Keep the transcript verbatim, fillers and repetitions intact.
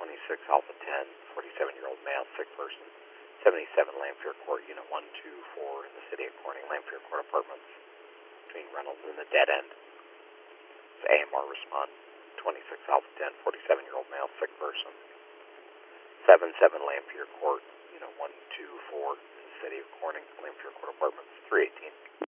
twenty-six Alpha ten, forty-seven-year-old male, sick person, seventy-seven Lamphere Court, Unit one two four in the city of Corning, Lamphere Court Apartments, between Reynolds and the Dead End. It's A M R respond, twenty-six Alpha ten, forty-seven-year-old male, sick person, seventy-seven Lamphere Court, Unit one two four in the city of Corning, Lamphere Court Apartments, three eighteen.